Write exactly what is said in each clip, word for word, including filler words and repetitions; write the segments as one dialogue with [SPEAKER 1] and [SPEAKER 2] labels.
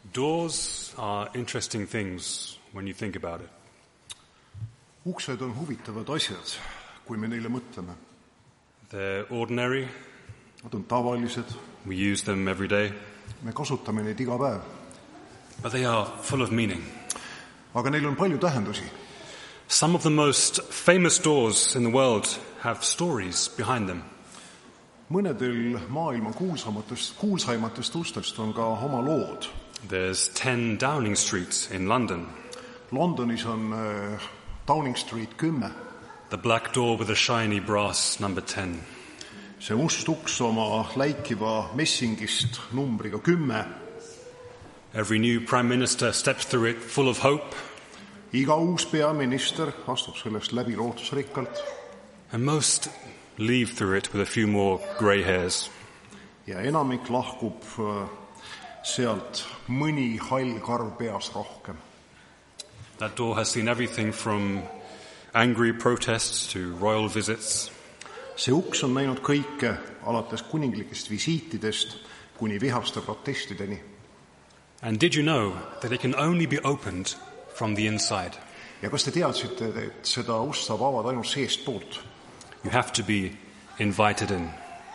[SPEAKER 1] Doors are interesting things when you think about it.
[SPEAKER 2] Uksed on huvitavad asjad, kui me neile mõtleme.
[SPEAKER 1] They're ordinary.
[SPEAKER 2] Nad on tavalised.
[SPEAKER 1] We use them every day.
[SPEAKER 2] Me kasutame neid iga päev.
[SPEAKER 1] But they are full of meaning.
[SPEAKER 2] Aga neil on palju tähendusi.
[SPEAKER 1] Some of the most famous doors in the world have stories behind them.
[SPEAKER 2] Mõnedel maailma kuulsaimatest, kuulsaimatest ustest on ka oma lood.
[SPEAKER 1] There's ten Downing Street in London.
[SPEAKER 2] Londonis on äh, Downing Street kümme.
[SPEAKER 1] The black door with a shiny brass number ten.
[SPEAKER 2] See must uks oma läikiva messingist numbriga kümme.
[SPEAKER 1] Every new prime minister steps through it full of hope.
[SPEAKER 2] Iga uus peaminister astub sellest läbi lootusrikkalt.
[SPEAKER 1] And most leave through it with a few more grey hairs.
[SPEAKER 2] Ja enamik lahkub sealt mõni hall karv peas rohkem.
[SPEAKER 1] That door has seen everything from angry protests to royal visits.
[SPEAKER 2] See uks on näinud kõike alates kuninglikest visiitidest kuni vihaste protestideni.
[SPEAKER 1] And did you know that it can only be opened from the inside?
[SPEAKER 2] Ja kas te teadsite, et seda ust saab avada ainult seest poolt?
[SPEAKER 1] You have to be invited in.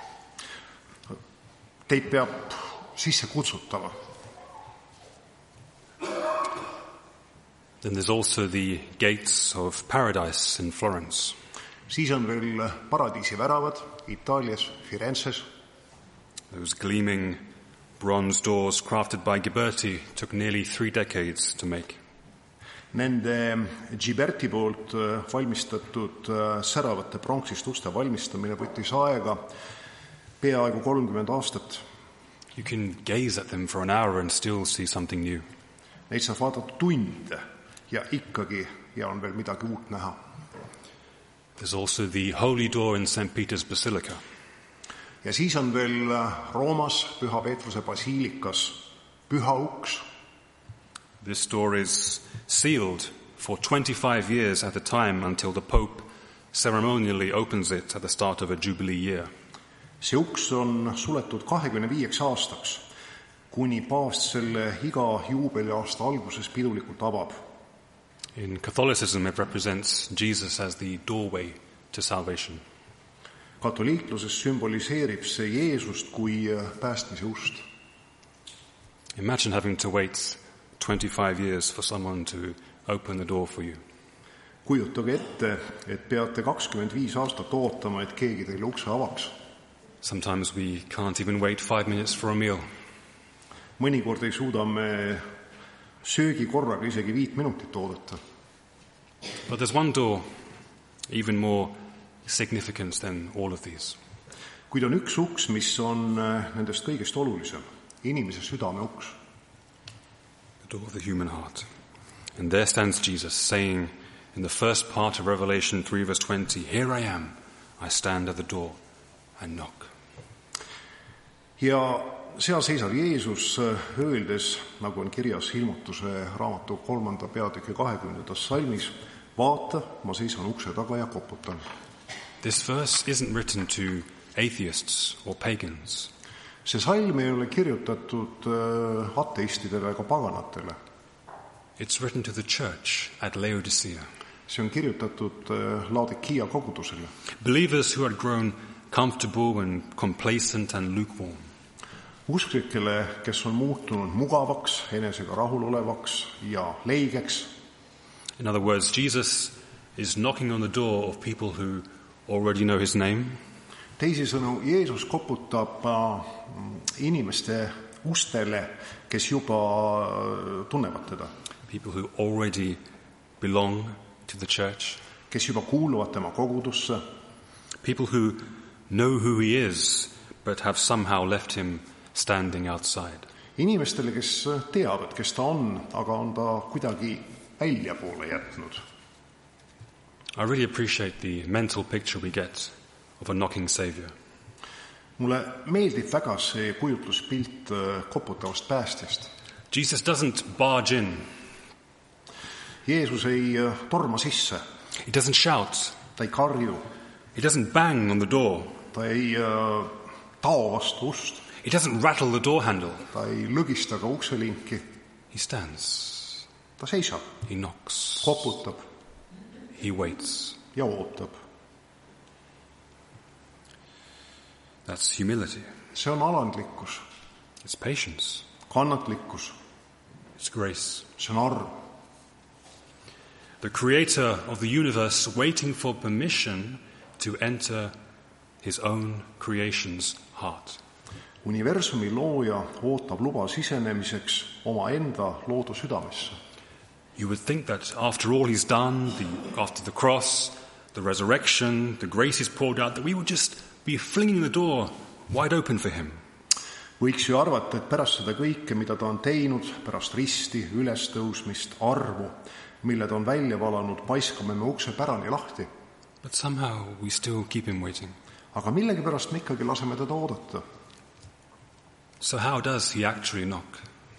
[SPEAKER 2] Teid peab sisse kutsutama.
[SPEAKER 1] Then there's also the gates of paradise in Florence.
[SPEAKER 2] Siis on veel paradiisi väravad Itaalias, Firenzes.
[SPEAKER 1] Those gleaming bronze doors crafted by Ghiberti took nearly three decades to make.
[SPEAKER 2] Nende Ghiberti poolt valmistatud säravate pronksist uste valmistamine võttis aega peaaegu kolmkümmend aastat.
[SPEAKER 1] You can gaze at them for an hour and still see something new.
[SPEAKER 2] Neid saab vaadata tunde ja ikkagi ja on veel midagi uut näha.
[SPEAKER 1] There's also the holy door in Saint Peter's Basilica.
[SPEAKER 2] Ja siis on veel Roomas Püha Peetruse basiilikas püha uks.
[SPEAKER 1] This door is sealed for twenty-five years at a time until the Pope ceremonially opens it at the start of a jubilee year.
[SPEAKER 2] See uks on suletud kahekümne viieks aastaks, kuni paavst selle iga juubeliaasta alguses pidulikult avab.
[SPEAKER 1] In Catholicism, it represents Jesus as the doorway to salvation.
[SPEAKER 2] Katoliikluses sümboliseerib see Jeesust kui päästmise ust.
[SPEAKER 1] Imagine having to wait twenty-five years for someone to open the door for you.
[SPEAKER 2] Kujutage ette, et peate kakskümmend viis aastat ootama, et keegi teile ukse avaks.
[SPEAKER 1] Sometimes we can't even wait five minutes for a meal.
[SPEAKER 2] Mõnikord ei suuda me söögi korraga isegi viit minutit oodata.
[SPEAKER 1] But there's one door even more significant than all of these.
[SPEAKER 2] Kuid on üks uks, mis on nendest kõigest olulisem. Inimese südame uks.
[SPEAKER 1] The door of the human heart. And there stands Jesus saying in the first part of Revelation three verse twenty, "Here I am, I stand at the door and knock."
[SPEAKER 2] Ja seal seisab Jeesus öeldes, nagu on kirjas Ilmutuse raamatu kolmanda peatüki kahekümnendas salmis, vaata, ma seisan ukse taga ja koputan.
[SPEAKER 1] This verse isn't written to atheists or pagans.
[SPEAKER 2] See salm ei ole kirjutatud ateistidele ega paganatele.
[SPEAKER 1] It's written to the church at Laodicea.
[SPEAKER 2] See on kirjutatud Laodicea kogudusele.
[SPEAKER 1] Believers who had grown comfortable and complacent and lukewarm.
[SPEAKER 2] Usklikele, kes on muutunud mugavaks, enesega rahulolevaks ja leigeks.
[SPEAKER 1] In other words, Jesus is knocking on the door of people who already know his name.
[SPEAKER 2] Teisisõnu, Jeesus koputab inimeste ustele, kes juba tunnevad teda.
[SPEAKER 1] People who already belong to the church.
[SPEAKER 2] Kes juba kuuluvad tema kogudusse.
[SPEAKER 1] People who know who he is, but have somehow left him standing outside.
[SPEAKER 2] Inimestele, kes teavad, kes ta on, aga on ta kuidagi välja poole jätnud.
[SPEAKER 1] I really appreciate the mental picture we get of a knocking Savior.
[SPEAKER 2] Mulle meeldib väga see kujutluspilt koputavast päästjast.
[SPEAKER 1] Jesus doesn't barge in.
[SPEAKER 2] Jeesus ei torma sisse.
[SPEAKER 1] He doesn't shout.
[SPEAKER 2] Ta ei karju.
[SPEAKER 1] He doesn't bang on the door.
[SPEAKER 2] Ta ei tao vastu ust.
[SPEAKER 1] He doesn't rattle the door handle.
[SPEAKER 2] Ta ei lõgista ka ukselinki.
[SPEAKER 1] He stands.
[SPEAKER 2] Ta seisab,
[SPEAKER 1] He knocks.
[SPEAKER 2] koputab
[SPEAKER 1] He waits.
[SPEAKER 2] ja ootab.
[SPEAKER 1] That's humility.
[SPEAKER 2] See on alandlikkus,
[SPEAKER 1] It's patience.
[SPEAKER 2] kannatlikkus,
[SPEAKER 1] It's grace.
[SPEAKER 2] see on arm.
[SPEAKER 1] The creator of the universe waiting for permission to enter his own creation's heart.
[SPEAKER 2] Universumi looja ootab luba sisenemiseks omaenda loodu südamesse.
[SPEAKER 1] You would think that after all he's done, the, after the cross, the resurrection, the grace is poured out, that we would just be flinging the door wide open for him.
[SPEAKER 2] Võiks ju arvata, et pärast seda kõike, mida ta on teinud, pärast risti, ülestõusmist, arvu, mille ta on välja valanud, paiskame me ukse pärani lahti.
[SPEAKER 1] But somehow we still keep him waiting.
[SPEAKER 2] Aga millegipärast me ikkagi laseme teda oodata.
[SPEAKER 1] So how does he actually knock?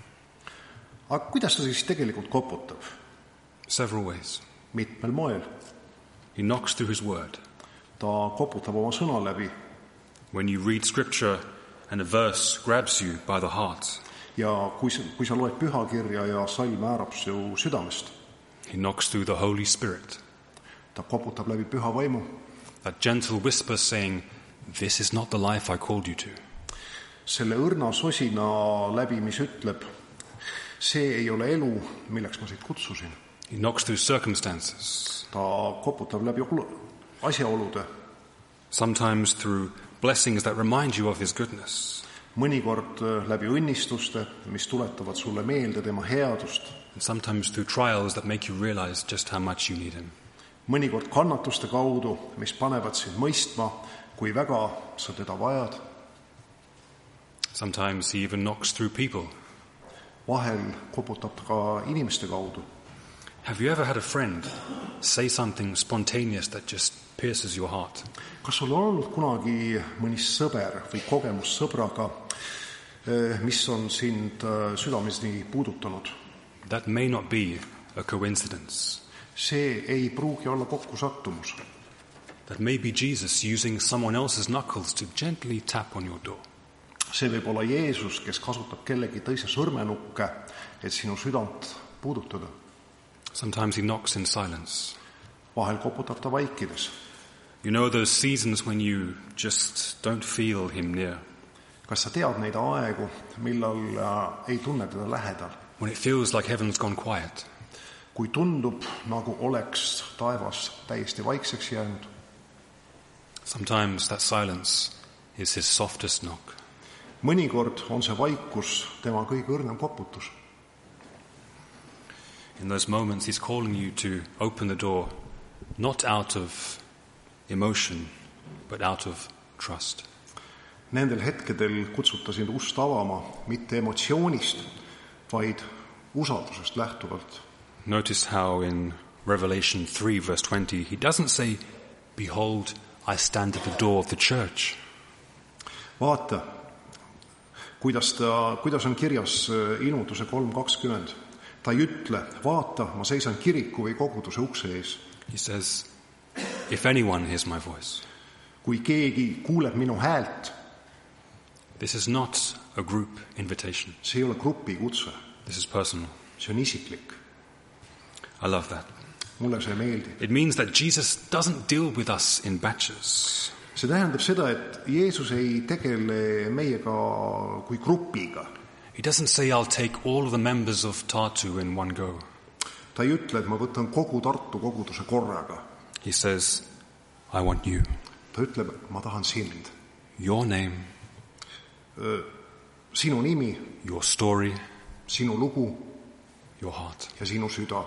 [SPEAKER 2] Aga kuidas ta siis tegelikult koputab?
[SPEAKER 1] Several ways.
[SPEAKER 2] Mitmel moel.
[SPEAKER 1] He knocks through his word.
[SPEAKER 2] Ta koputab oma sõna läbi.
[SPEAKER 1] When you read scripture and a verse grabs you by the heart,
[SPEAKER 2] Ja kui sa, kui sa loed pühakirja ja salm määrab su südamest,
[SPEAKER 1] he knocks through the Holy Spirit.
[SPEAKER 2] ta koputab läbi püha vaimu.
[SPEAKER 1] That gentle whisper saying, this is not the life I called you to.
[SPEAKER 2] Selle õrna sosina läbi, mis ütleb, see ei ole elu, milleks ma siit kutsusin.
[SPEAKER 1] He knocks through circumstances,
[SPEAKER 2] Ta koputab läbi asjaolude,
[SPEAKER 1] sometimes through blessings that remind you of his goodness,
[SPEAKER 2] mõnikord läbi õnnistuste, mis tuletavad sulle meelde tema headust,
[SPEAKER 1] and sometimes through trials that make you realize just how much you need him.
[SPEAKER 2] mõnikord kannatuste kaudu, mis panevad sind mõistma, kui väga sa teda vajad.
[SPEAKER 1] Sometimes he even knocks through people.
[SPEAKER 2] Vahel koputab ta ka inimeste kaudu.
[SPEAKER 1] Have you ever had a friend say something spontaneous that just pierces your heart?
[SPEAKER 2] Kas sul on olnud kunagi mõni sõber või kogemus sõbraga, mis on sind südames nii puudutanud?
[SPEAKER 1] That may not be a coincidence.
[SPEAKER 2] See ei pruugi olla kokkusattumus.
[SPEAKER 1] That may be Jesus using someone else's knuckles to gently tap on your door.
[SPEAKER 2] See võib olla Jeesus, kes kasutab kellegi teise sõrmenukke, et sinu südant puudutada.
[SPEAKER 1] Sometimes he knocks in silence.
[SPEAKER 2] Vahel koputab ta vaikides.
[SPEAKER 1] You know those seasons when you just don't feel him near?
[SPEAKER 2] Kas sa tead neid aegu, millal ei tunne teda lähedal?
[SPEAKER 1] When it feels like heaven's gone quiet.
[SPEAKER 2] Kui tundub, nagu oleks taevas täiesti vaikseks jäänud.
[SPEAKER 1] Sometimes that silence is his softest knock.
[SPEAKER 2] Mõnikord on see vaikus tema kõige õrnem koputus.
[SPEAKER 1] In those moments he's calling you to open the door, not out of emotion, but out of trust.
[SPEAKER 2] Nendel hetkedel kutsuta sind ust avama, mitte emotsioonist, vaid usaldusest lähtuvalt.
[SPEAKER 1] Notice how in Revelation three verse twenty he doesn't say, behold, I stand at the door of the church.
[SPEAKER 2] Vaata, kuidas, ta, kuidas on kirjas ilmutuse kolm kakskümmend. Ta ei ütle, vaata, ma seisan kiriku või koguduse ukse ees.
[SPEAKER 1] He says, if anyone hears my voice.
[SPEAKER 2] Kui keegi kuuleb minu häält,
[SPEAKER 1] this is not a group invitation.
[SPEAKER 2] See ei ole grupi kutse.
[SPEAKER 1] This is personal.
[SPEAKER 2] See on isiklik.
[SPEAKER 1] I love that.
[SPEAKER 2] Mulle see meeldib.
[SPEAKER 1] It means that Jesus doesn't deal with us in batches.
[SPEAKER 2] See tähendab seda, et Jeesus ei tegele meiega kui grupiga.
[SPEAKER 1] He doesn't say, I'll take all of the members of Tartu in one go.
[SPEAKER 2] Ta ei ütle, et ma võtan kogu Tartu koguduse korraga.
[SPEAKER 1] He says, I want you.
[SPEAKER 2] Ta ütleb, et ma tahan sind.
[SPEAKER 1] Your name.
[SPEAKER 2] Sinu nimi.
[SPEAKER 1] Your story.
[SPEAKER 2] Sinu lugu.
[SPEAKER 1] Your heart.
[SPEAKER 2] Ja sinu süda.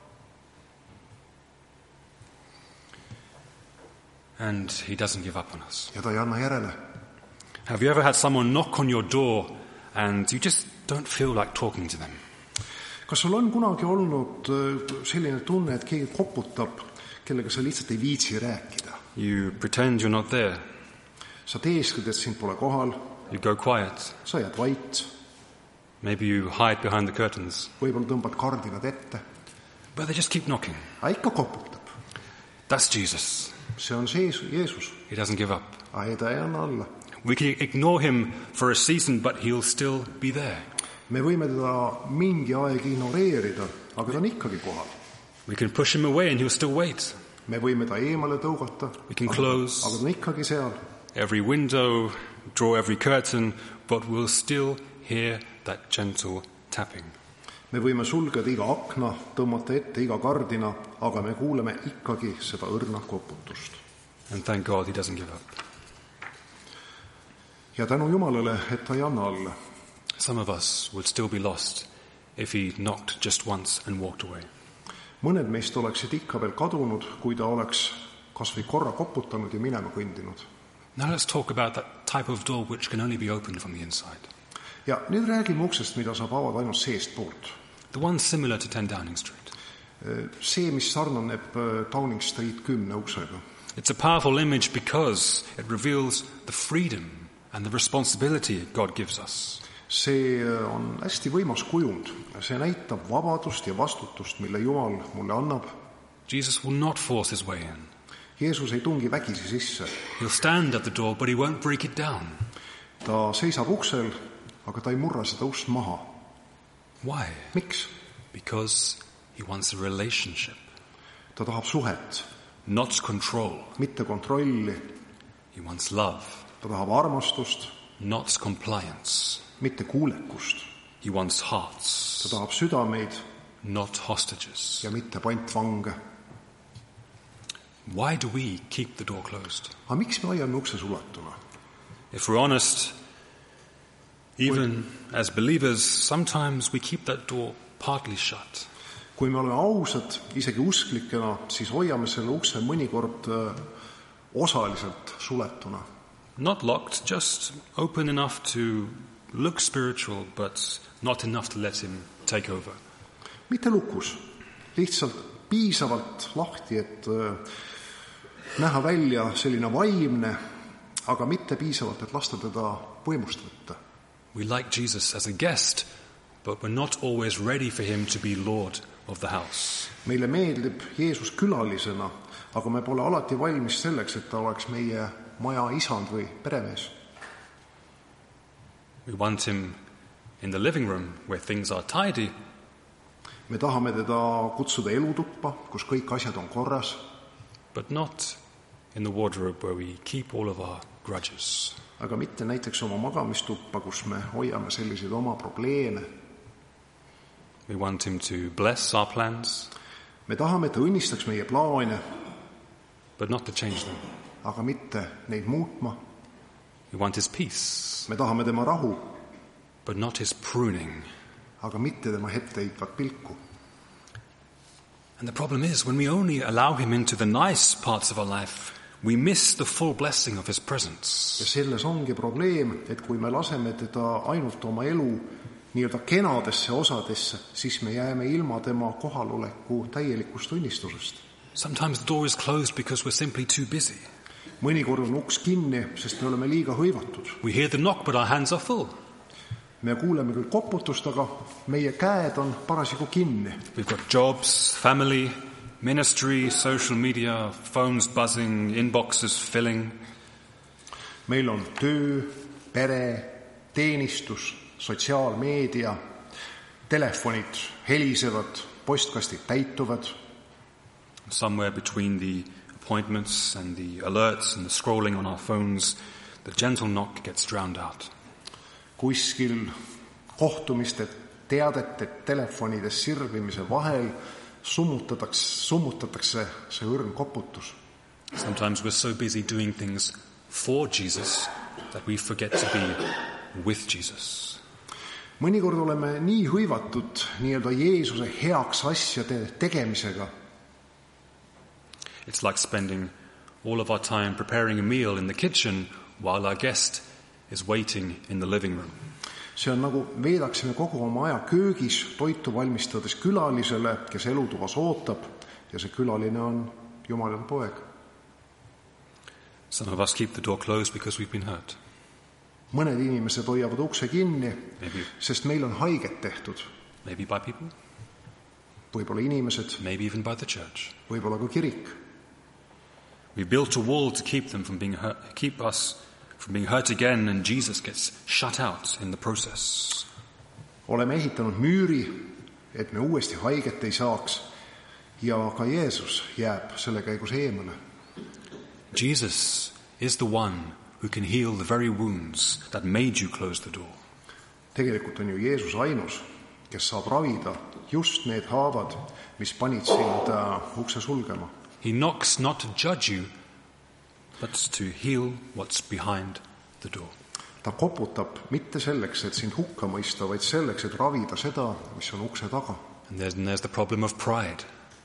[SPEAKER 1] And he doesn't give up on us.
[SPEAKER 2] Ja ta ei anna järele.
[SPEAKER 1] Have you ever had someone knock on your door and you just don't feel like talking to them?
[SPEAKER 2] Kas sul on kunagi olnud selline tunne, et keegi koputab, kellega sa lihtsalt ei viitsi rääkida?
[SPEAKER 1] You pretend you're not there.
[SPEAKER 2] Sa teeskad, et sind pole kohal.
[SPEAKER 1] You go quiet.
[SPEAKER 2] Sa jääd vait.
[SPEAKER 1] Maybe you hide behind the curtains.
[SPEAKER 2] Võib-olla tõmbad kardinad ette.
[SPEAKER 1] But they just keep knocking.
[SPEAKER 2] A ikka koputab.
[SPEAKER 1] That's Jesus.
[SPEAKER 2] See on see Jeesus.
[SPEAKER 1] He doesn't give up.
[SPEAKER 2] Ai, ta ei anna alla.
[SPEAKER 1] We can ignore him for a season, but he'll still be there.
[SPEAKER 2] me võime teda mingi aeg ignoreerida, aga ta on ikkagi kohal.
[SPEAKER 1] We can push him away and he'll still wait.
[SPEAKER 2] Me võime ta eemale tõugata,
[SPEAKER 1] We can close
[SPEAKER 2] aga ta on ikkagi seal.
[SPEAKER 1] every window, draw every curtain, but we'll still hear that gentle tapping.
[SPEAKER 2] Me võime sulgeda iga akna, tõmmata ette iga kardina, aga me kuuleme ikkagi seda õrna koputust.
[SPEAKER 1] And thank God he doesn't give up.
[SPEAKER 2] Ja tänu Jumalale, et ta ei anna alla.
[SPEAKER 1] Some of us would still be lost if he knocked just once and walked away.
[SPEAKER 2] Mõned meist oleksid ikka veel kadunud, kui ta oleks kas või korra koputanud ja minema kõndinud.
[SPEAKER 1] Now let's talk about that type of door which can only be opened from the inside.
[SPEAKER 2] Ja nüüd räägime uksest, mida saab avada ainult seest poolt.
[SPEAKER 1] The one similar to ten Downing Street.
[SPEAKER 2] See, mis sarnaneb Downing Street kümne uksega.
[SPEAKER 1] It's a powerful image because it reveals the freedom and the responsibility God gives us.
[SPEAKER 2] See on hästi võimas kujund. See näitab vabadust ja vastutust, mille Jumal mulle annab.
[SPEAKER 1] Jesus will not force his way in.
[SPEAKER 2] Jeesus ei tungi vägisi sisse.
[SPEAKER 1] He'll stand at the door, but he won't break it down.
[SPEAKER 2] Ta seisab uksel, aga ta ei murra seda ust maha.
[SPEAKER 1] Why?
[SPEAKER 2] Miks?
[SPEAKER 1] Because he wants a relationship,
[SPEAKER 2] Ta tahab suhet,
[SPEAKER 1] not control.
[SPEAKER 2] mitte kontrolli.
[SPEAKER 1] He wants love,
[SPEAKER 2] Ta tahab armastust,
[SPEAKER 1] not compliance.
[SPEAKER 2] mitte kuulekust.
[SPEAKER 1] He wants hearts,
[SPEAKER 2] Ta tahab südameid
[SPEAKER 1] not hostages.
[SPEAKER 2] ja mitte pantvange.
[SPEAKER 1] Why do we keep the door closed?
[SPEAKER 2] Aga miks me hoiame ukse suletuna?
[SPEAKER 1] If we're honest, even as believers, sometimes we keep that door partly shut.
[SPEAKER 2] Kui me oleme ausad, isegi usklikena, siis hoiame selle ukse mõnikord osaliselt suletuna.
[SPEAKER 1] Not locked, just open enough to look spiritual, but not enough to let him take over.
[SPEAKER 2] Mitte lukus, lihtsalt piisavalt lahti, et näha välja selline vaimne, aga mitte piisavalt, et lasta teda võimust võtta.
[SPEAKER 1] We like Jesus as a guest, but we're not always ready for him to be Lord of the house.
[SPEAKER 2] Meile meeldib Jeesus külalisena, aga me pole alati valmis selleks, et ta oleks meie maja isand või peremees.
[SPEAKER 1] We want him in the living room where things are tidy.
[SPEAKER 2] Me tahame teda kutsuda elutuppa, kus kõik asjad on korras,
[SPEAKER 1] but not in the wardrobe where we keep all of our grudges.
[SPEAKER 2] aga mitte näiteks oma magamistuppa, kus me hoiame selliseid oma probleeme.
[SPEAKER 1] We want him to bless our plans,
[SPEAKER 2] Me tahame, et ta õnnistaks meie plaane,
[SPEAKER 1] but not to change them.
[SPEAKER 2] aga mitte neid muutma.
[SPEAKER 1] We want his peace,
[SPEAKER 2] Me tahame tema rahu,
[SPEAKER 1] but not his pruning.
[SPEAKER 2] aga mitte tema etteheitvat pilku.
[SPEAKER 1] And the problem is, when we only allow him into the nice parts of our life, we miss the full blessing of his presence.
[SPEAKER 2] Ja selles ongi probleem, et kui me laseme teda ainult oma elu nii-öelda kenadesse osadesse, siis me jääme ilma tema kohaloleku täielikust õnnistusest.
[SPEAKER 1] Sometimes the door is closed because we're simply too busy.
[SPEAKER 2] Mõnikord on uks kinni, sest me oleme liiga hõivatud.
[SPEAKER 1] We hear the knock, but our hands are full.
[SPEAKER 2] Me kuuleme küll koputust, aga meie käed on parasjagu kinni.
[SPEAKER 1] We've got jobs, family, ministry, social media, phones buzzing, inboxes filling.
[SPEAKER 2] Meil on töö, pere, teenistus, sotsiaalmeedia, telefonid helisevad, postkastid täituvad.
[SPEAKER 1] Somewhere between the appointments and the alerts and the scrolling on our phones, the gentle knock gets drowned out.
[SPEAKER 2] Kuskil kohtumiste teadete telefonides sirvimise vahel summutatakse, summutatakse see õrn koputus.
[SPEAKER 1] Sometimes we're so busy doing things for Jesus that we forget to be with Jesus.
[SPEAKER 2] Mõnikord oleme nii hõivatud nii-öelda Jeesuse heaks asjade tegemisega.
[SPEAKER 1] It's like spending all of our time preparing a meal in the kitchen while our guest is waiting in the living room.
[SPEAKER 2] See on nagu veedaksime kogu oma aja köögis toitu valmistades külalisele, kes elutuvas ootab, ja see külaline on Jumala poeg.
[SPEAKER 1] Some of us keep the door closed because we've been hurt.
[SPEAKER 2] Mõned inimesed hoiavad ukse kinni,
[SPEAKER 1] Maybe,
[SPEAKER 2] sest meil on haiget tehtud.
[SPEAKER 1] maybe by people,
[SPEAKER 2] Võib-olla inimesed,
[SPEAKER 1] maybe even by the church.
[SPEAKER 2] võib-olla ka kirik.
[SPEAKER 1] We built a wall to keep them from being hurt, keep us from being hurt again, and Jesus gets shut out in the process.
[SPEAKER 2] oleme ehitanud müüri, et me uuesti haiget ei saaks, ja ka Jeesus jääb selle käigus eemale.
[SPEAKER 1] Jesus is the one who can heal the very wounds that made you close the door.
[SPEAKER 2] Tegelikult on ju Jeesus ainus, kes saab ravida just need haavad, mis panid sind ukse sulgema.
[SPEAKER 1] He knocks not to judge you, but to heal what's behind the door.
[SPEAKER 2] Ta koputab mitte selleks, et sind hukka mõista, vaid selleks, et ravida seda, mis on ukse taga.
[SPEAKER 1] And there's, and there's the problem of pride.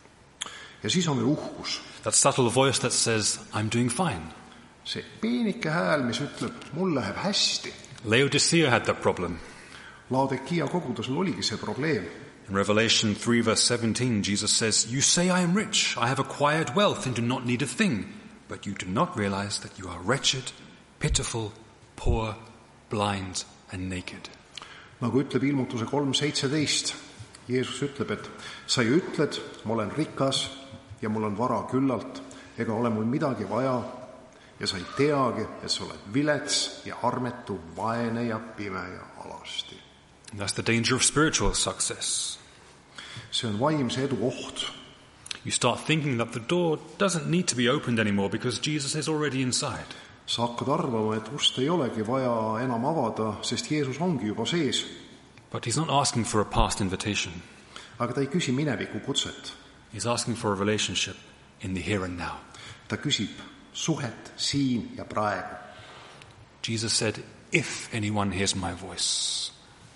[SPEAKER 2] Ja siis on veel uhkus.
[SPEAKER 1] That subtle voice that says, I'm doing fine.
[SPEAKER 2] See peenike hääl, mis ütleb, mul läheb hästi.
[SPEAKER 1] Laodicea had that problem.
[SPEAKER 2] Laodicea kogudusel oligi see probleem.
[SPEAKER 1] In Revelation three verse seventeen, Jesus says, You say I am rich, I have acquired wealth and do not need a thing, but you do not realize that you are wretched, pitiful, poor, blind and naked.
[SPEAKER 2] Nagu ütleb ilmutuse kolm seitseteist, Jeesus ütleb, et sa ju ütled, ma olen rikas ja mul on vara küllalt, ega ole mul midagi vaja, ja sa ei teagi, et sa oled vilets ja armetu, vaene ja pime ja alasti.
[SPEAKER 1] That's the danger of spiritual success.
[SPEAKER 2] See on vaimse edu oht.
[SPEAKER 1] You start thinking that the door doesn't need to be opened anymore because Jesus is already inside.
[SPEAKER 2] Sa hakkad arvama, et ust ei olegi vaja enam avada, sest Jeesus ongi juba sees.
[SPEAKER 1] But he's not asking for a past invitation.
[SPEAKER 2] Aga ta ei küsi mineviku kutset.
[SPEAKER 1] He's asking for a relationship in the here and now.
[SPEAKER 2] Ta küsib suhet siin ja praegu.
[SPEAKER 1] Jesus said, if anyone hears my voice.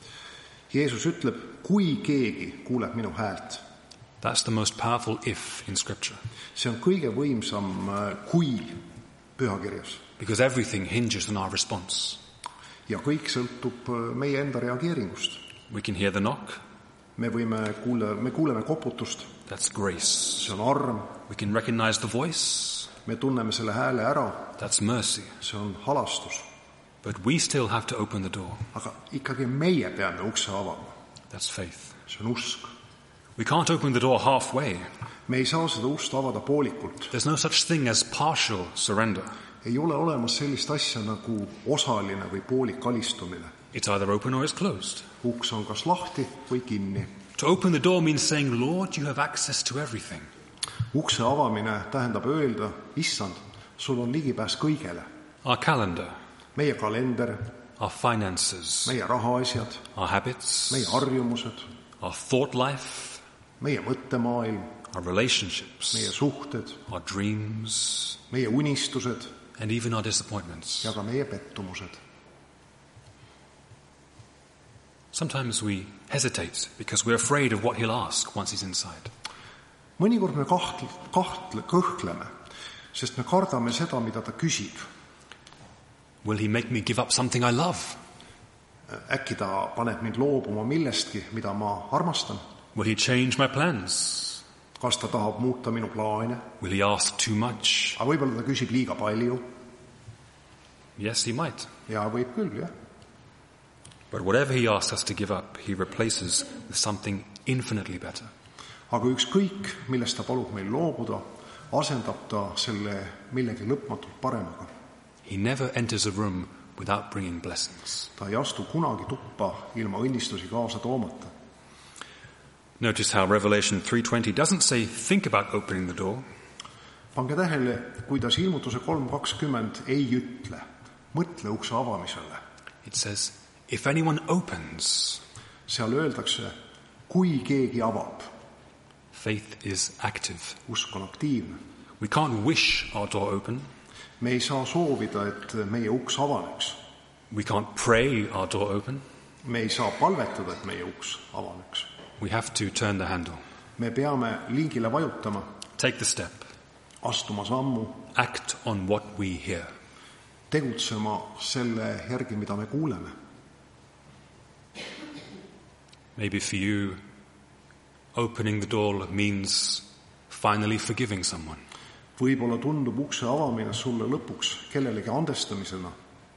[SPEAKER 2] Jeesus ütleb, kui keegi kuuleb minu häält.
[SPEAKER 1] That's the most powerful if in Scripture.
[SPEAKER 2] See on kõige võimsam kui pühakirjas.
[SPEAKER 1] Because everything hinges on our response.
[SPEAKER 2] Ja kõik sõltub meie enda reageeringust.
[SPEAKER 1] We can hear the knock.
[SPEAKER 2] Me võime kuule, me kuuleme koputust.
[SPEAKER 1] That's grace.
[SPEAKER 2] See on arm.
[SPEAKER 1] We can recognize the voice.
[SPEAKER 2] Me tunneme selle hääle ära.
[SPEAKER 1] That's mercy.
[SPEAKER 2] See on halastus.
[SPEAKER 1] But we still have to open the door.
[SPEAKER 2] Aga ikkagi meie peame ukse avama.
[SPEAKER 1] That's faith.
[SPEAKER 2] See on usk.
[SPEAKER 1] We can't open the door halfway.
[SPEAKER 2] Me ei saa seda ust avada poolikult.
[SPEAKER 1] There's no such thing as partial surrender.
[SPEAKER 2] Ei ole olemas sellist asja nagu osaline või poolik alistumine.
[SPEAKER 1] It's either open or it's closed.
[SPEAKER 2] Uks on kas lahti või kinni.
[SPEAKER 1] To open the door means saying, Lord, you have access to everything.
[SPEAKER 2] Ukse avamine tähendab öelda, issand, sul on ligipääs kõigele.
[SPEAKER 1] Our calendar.
[SPEAKER 2] Meie kalender.
[SPEAKER 1] Our finances.
[SPEAKER 2] Meie rahaasjad.
[SPEAKER 1] Our habits.
[SPEAKER 2] Meie harjumused.
[SPEAKER 1] Our thought life.
[SPEAKER 2] Meie mõttemaailm.
[SPEAKER 1] Our relationships.
[SPEAKER 2] Meie suhted.
[SPEAKER 1] Our dreams.
[SPEAKER 2] Meie unistused.
[SPEAKER 1] And even our disappointments.
[SPEAKER 2] Ja ka meie pettumused.
[SPEAKER 1] Sometimes we hesitate because we're afraid of what he'll ask once he's inside.
[SPEAKER 2] Mõnikord me kahtle, kahtle, kõhkleme, sest me kardame seda, mida ta küsib.
[SPEAKER 1] Will he make me give up something I love?
[SPEAKER 2] Äkki ta paneb mind loobuma millestki, mida ma armastan?
[SPEAKER 1] Will he change my plans?
[SPEAKER 2] Kas ta tahab muuta minu plaane?
[SPEAKER 1] Will he ask too much?
[SPEAKER 2] Aga võib-olla ta küsib liiga palju.
[SPEAKER 1] Yes, he might.
[SPEAKER 2] Ja võib küll, jah.
[SPEAKER 1] But whatever he asks us to give up, he replaces with something infinitely better.
[SPEAKER 2] Aga ükskõik, millest ta palub meil loobuda, asendab ta selle millegi lõpmatult paremaga.
[SPEAKER 1] He never enters a room without bringing blessings.
[SPEAKER 2] Ta ei astu kunagi tuppa ilma õnnistusi kaasa toomata.
[SPEAKER 1] Notice how Revelation three twenty doesn't say, think about opening the door.
[SPEAKER 2] Pange tähele, kuidas ilmutuse kolm kakskümmend ei ütle, mõtle ukse avamisele.
[SPEAKER 1] It says, if anyone opens.
[SPEAKER 2] Seal öeldakse, kui keegi avab.
[SPEAKER 1] Faith is active.
[SPEAKER 2] Usk on aktiivne.
[SPEAKER 1] We can't wish our door open.
[SPEAKER 2] Me ei saa soovida, et meie uks avaneks.
[SPEAKER 1] We can't pray our door open.
[SPEAKER 2] Me ei saa palvetada, et meie uks avaneks.
[SPEAKER 1] We have to turn the handle.
[SPEAKER 2] Me peame liigile vajutama.
[SPEAKER 1] Take the step.
[SPEAKER 2] Astuma sammu.
[SPEAKER 1] Act on what we hear.
[SPEAKER 2] Tegutsema selle järgi, mida me kuuleme.
[SPEAKER 1] Maybe for you, opening the door means finally forgiving someone.
[SPEAKER 2] Võib-olla tundub ukse avamine sulle lõpuks kellelegi andestamisena.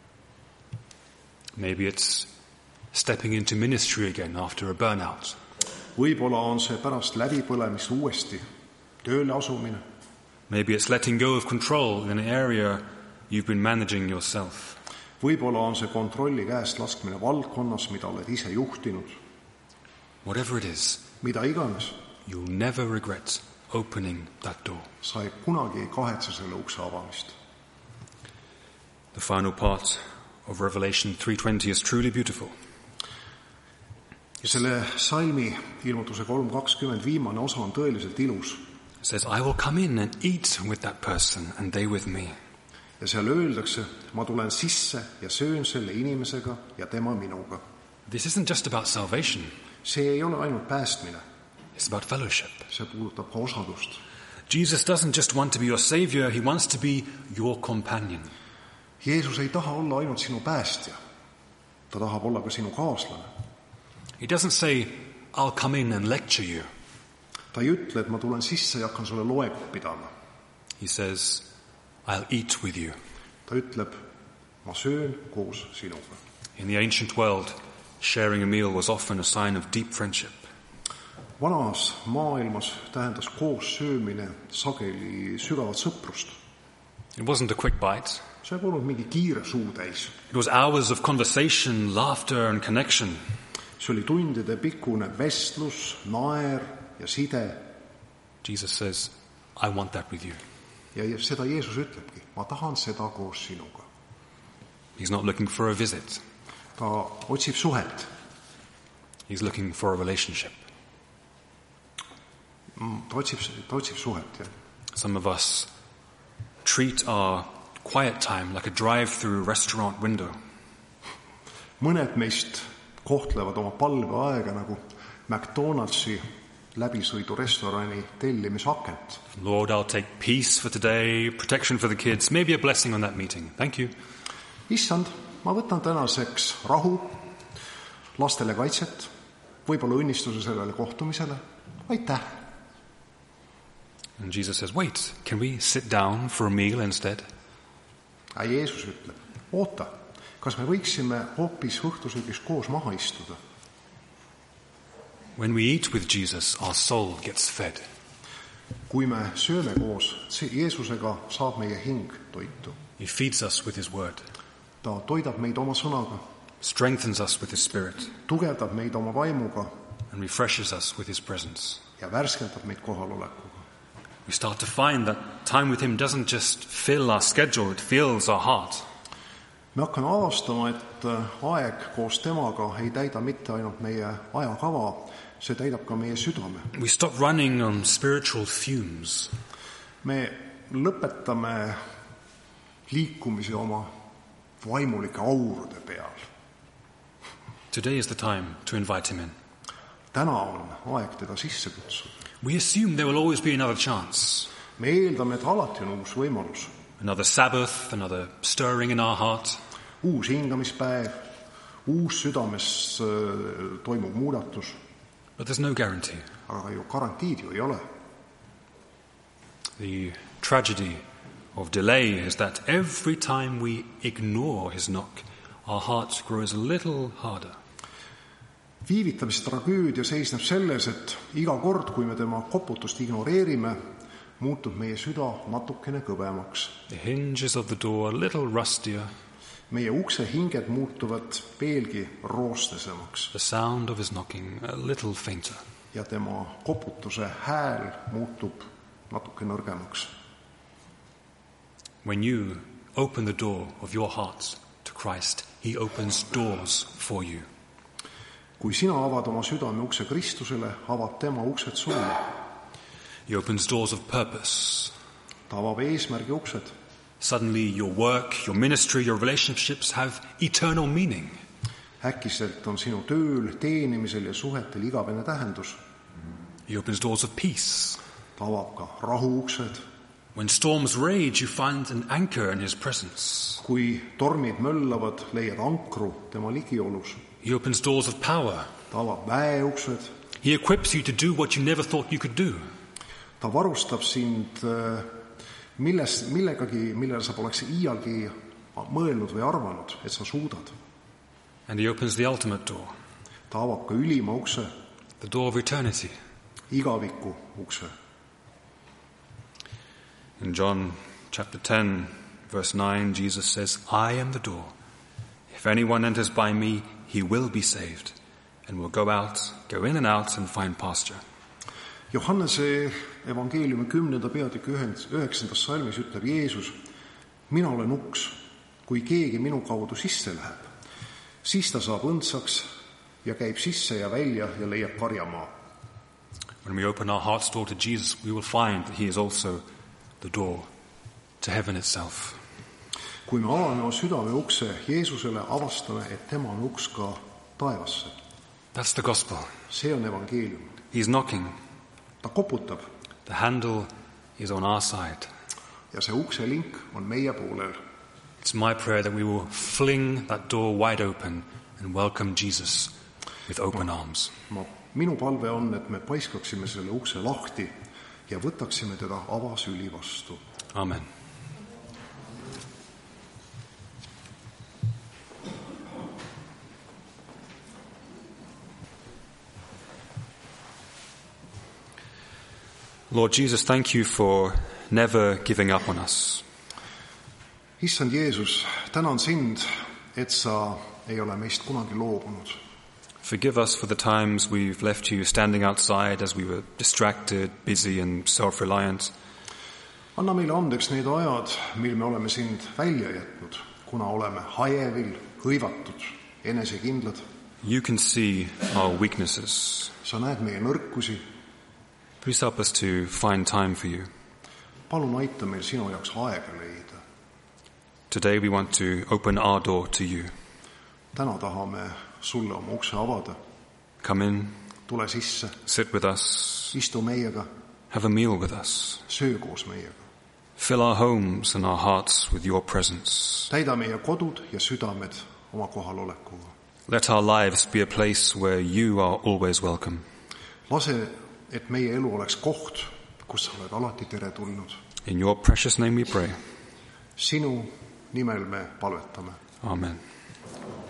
[SPEAKER 1] Maybe it's stepping into ministry again after a burnout.
[SPEAKER 2] Võib-olla on see pärast läbipõlemist uuesti tööle asumine.
[SPEAKER 1] Maybe it's letting go of control in an area you've been managing yourself.
[SPEAKER 2] Võib-olla on see kontrolli käest laskmine valdkonnas, mida oled ise juhtinud.
[SPEAKER 1] Whatever it is,
[SPEAKER 2] mida iganes,
[SPEAKER 1] you'll never regret opening that door.
[SPEAKER 2] sa ei kunagi ei kahetse selle ukse avamist.
[SPEAKER 1] The final part of Revelation three twenty is truly beautiful.
[SPEAKER 2] Ja selle salmi ilmutuse kolm kakskümmend viimane osa on tõeliselt ilus.
[SPEAKER 1] It says, I will come in and eat with that person and they with me.
[SPEAKER 2] Ja seal öeldakse, ma tulen sisse ja söön selle inimesega ja tema minuga.
[SPEAKER 1] This isn't just about salvation.
[SPEAKER 2] See ei ole ainult päästmine.
[SPEAKER 1] It's about fellowship.
[SPEAKER 2] See puudutab ka osadust.
[SPEAKER 1] Jesus doesn't just want to be your savior, he wants to be your companion.
[SPEAKER 2] Jeesus ei taha olla ainult sinu päästja. Ta tahab olla ka sinu kaaslane.
[SPEAKER 1] He doesn't say, I'll come in and lecture you.
[SPEAKER 2] Ta ei ütle, et ma tulen sisse ja hakkan sulle loengut pidama.
[SPEAKER 1] He says, I'll eat with you.
[SPEAKER 2] Ta ütleb, ma söön koos sinuga.
[SPEAKER 1] In the ancient world, sharing a meal was often a sign of deep friendship.
[SPEAKER 2] Vanas maailmas tähendas koos söömine sageli sügavat sõprust.
[SPEAKER 1] It wasn't a quick bite.
[SPEAKER 2] See polnud mingi kiire suutäis.
[SPEAKER 1] It was hours of conversation, laughter and connection.
[SPEAKER 2] See oli tundide pikkune vestlus, naer ja side.
[SPEAKER 1] Jesus says, I want that with you.
[SPEAKER 2] Ja seda Jeesus ütlebki, ma tahan seda koos sinuga.
[SPEAKER 1] He's not looking for a visit.
[SPEAKER 2] Ta otsib suhet.
[SPEAKER 1] He's looking for a relationship.
[SPEAKER 2] Ta otsib, ta otsib suhet, jah.
[SPEAKER 1] Some of us treat our quiet time like a drive-through restaurant window.
[SPEAKER 2] Mõned meist kohtlevad oma palveaega nagu McDonaldsi läbisõidu restorani tellimisakent.
[SPEAKER 1] Lord, I'll take peace for today, protection for the kids, maybe a blessing on that meeting. Thank you.
[SPEAKER 2] Issand, ma võtan tänaseks rahu, lastele kaitset, võib-olla õnnistuse sellele kohtumisele. Aitäh.
[SPEAKER 1] And Jesus says, wait, can we sit down for a meal instead?
[SPEAKER 2] Ja Jeesus ütleb, oota, kas me võiksime hoopis õhtusöögis koos maha istuda?
[SPEAKER 1] When we eat with Jesus, our soul gets fed.
[SPEAKER 2] Kui me sööme koos Jeesusega, saab meie hing toitu.
[SPEAKER 1] He feeds us with his word.
[SPEAKER 2] Ta toidab meid oma sõnaga.
[SPEAKER 1] Strengthens us with his spirit.
[SPEAKER 2] Tugevdab meid oma vaimuga.
[SPEAKER 1] And refreshes us with his presence.
[SPEAKER 2] Ja värskendab meid kohalolekuga.
[SPEAKER 1] We start to find that time with him doesn't just fill our schedule, it fills our heart.
[SPEAKER 2] Me hakkame avastama, et aeg koos temaga ei täida mitte ainult meie ajakava, see täidab ka meie südame.
[SPEAKER 1] We stop running on spiritual fumes.
[SPEAKER 2] Me lõpetame liikumise oma vaimulike aurude peal.
[SPEAKER 1] Today is the time to invite him in.
[SPEAKER 2] Täna on aeg teda sisse kutsuda.
[SPEAKER 1] We assume there will always be another chance.
[SPEAKER 2] Me eeldame, et alati on uus võimalus.
[SPEAKER 1] Another Sabbath, another stirring in our heart.
[SPEAKER 2] Uus hingamispäev, uus südames toimub muudatus.
[SPEAKER 1] But there's no guarantee.
[SPEAKER 2] Aga ju garantiid ju ei ole.
[SPEAKER 1] The tragedy of delay is that every time we ignore his knock, our heart grows a little harder.
[SPEAKER 2] Viivitamise tragöödia seisneb selles, et iga kord, kui me tema koputust ignoreerime, muutub meie süda natukene kõvemaks.
[SPEAKER 1] The hinges of the door a little rustier.
[SPEAKER 2] Meie ukse hinged muutuvad veelgi roostesemaks.
[SPEAKER 1] The sound of his knocking a little fainter.
[SPEAKER 2] Ja tema koputuse hääl muutub natuke nõrgemaks.
[SPEAKER 1] When you open the door of your heart to Christ, he opens doors for you.
[SPEAKER 2] Kui sina avad oma südame ukse Kristusele, avab tema uksed sulle.
[SPEAKER 1] He opens doors of purpose.
[SPEAKER 2] Ta avab eesmärgi uksed.
[SPEAKER 1] Suddenly your work, your ministry, your relationships have eternal meaning.
[SPEAKER 2] Äkkiselt on sinu tööl, teenimisel ja suhetel igavene tähendus.
[SPEAKER 1] He opens doors of peace.
[SPEAKER 2] Ta avab ka rahu uksed.
[SPEAKER 1] When storms rage, you find an anchor in his presence.
[SPEAKER 2] Kui tormid möllavad, leiad ankru tema ligiolus.
[SPEAKER 1] He opens doors of power.
[SPEAKER 2] Ta avab väe uksed.
[SPEAKER 1] He equips you to do what you never thought you could do.
[SPEAKER 2] Ta varustab sind milles, millegagi, millele sa poleks iialgi mõelnud või arvanud, et sa suudad.
[SPEAKER 1] And he opens the ultimate door.
[SPEAKER 2] Ta avab ka ülima ukse.
[SPEAKER 1] The door of eternity.
[SPEAKER 2] Igaviku ukse.
[SPEAKER 1] In John chapter ten, verse nine, Jesus says, I am the door. If anyone enters by me, he will be saved, and we'll go out, go in and out and find pasture.
[SPEAKER 2] Johannese evangeeliumi kümnenda peatüki üheksandas salmis ütleb Jeesus, mina olen uks, kui keegi minu kaudu sisse läheb, siis ta saab õndsaks ja käib sisse ja välja ja leiab karjamaa.
[SPEAKER 1] When we open our heart's door to Jesus, we will find that he is also the door to heaven itself.
[SPEAKER 2] Kui me avame oma südame ukse Jeesusele, avastame, et tema on uks ka taevasse.
[SPEAKER 1] That's the gospel.
[SPEAKER 2] See on evangeelium.
[SPEAKER 1] He's knocking.
[SPEAKER 2] Ta koputab.
[SPEAKER 1] The handle is on our side.
[SPEAKER 2] Ja see ukse link on meie poolel.
[SPEAKER 1] It's my prayer that we will fling that door wide open and welcome Jesus with open ma, arms.
[SPEAKER 2] Ma, minu palve on, et me paiskaksime selle ukse lahti ja võtaksime teda avasüli vastu.
[SPEAKER 1] Amen. Lord Jesus, thank you for never giving up on us.
[SPEAKER 2] Issand Jeesus, tänan sind, et sa ei ole meist kunagi loobunud.
[SPEAKER 1] Forgive us for the times we've left you standing outside as we were distracted, busy and self-reliant.
[SPEAKER 2] Anna meile andeks need ajad, mil me oleme sind välja jätnud, kuna oleme hajevil, hõivatud, enesekindlad.
[SPEAKER 1] You can see our weaknesses.
[SPEAKER 2] Sa näed meie nõrkusi.
[SPEAKER 1] Please help us to find time for you.
[SPEAKER 2] Palun aita meil sinu jaoks aega leida.
[SPEAKER 1] Today we want to open our door to you.
[SPEAKER 2] Täna tahame sulle oma ukse avada.
[SPEAKER 1] Come in.
[SPEAKER 2] Tule sisse.
[SPEAKER 1] Sit with us.
[SPEAKER 2] Istu meiega.
[SPEAKER 1] Have a meal with us.
[SPEAKER 2] Söö koos meiega.
[SPEAKER 1] Fill our homes and our hearts with your presence.
[SPEAKER 2] Täida meie kodud ja südamed oma kohalolekuga.
[SPEAKER 1] Let our lives be a place where you are always welcome.
[SPEAKER 2] Lase, et meie elu oleks koht, kus sa oled alati tere tulnud.
[SPEAKER 1] In your precious name we pray.
[SPEAKER 2] Sinu nimel me palvetame.
[SPEAKER 1] Amen.